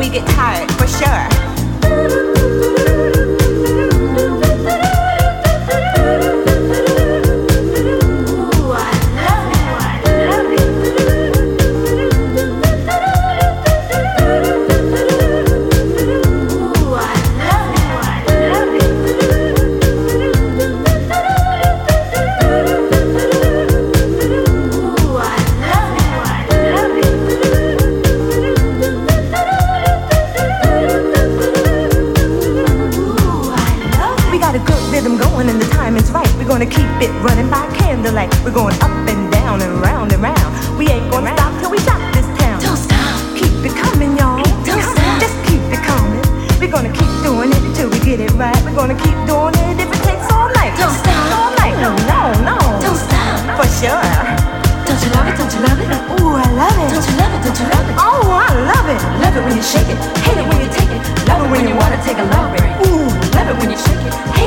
we get tired, for sure. We're gonna keep it running by candlelight. We're going up and down and round and round. We ain't gonna stop till we rock this town. Don't stop. Keep it coming, y'all. Don't stop. Just keep it coming. We're gonna keep doing it till we get it right. We're gonna keep doing it if it takes all night. Don't stop. All night. No, no, no. Don't stop. For sure. Don't you love it? Don't you love it? Ooh, I love it. Don't you love it? Don't you love it? Oh, I love it. Love it when you shake it. Hate it when you take it. Love it when you wanna take a love break. Ooh, love it when you shake it. Hate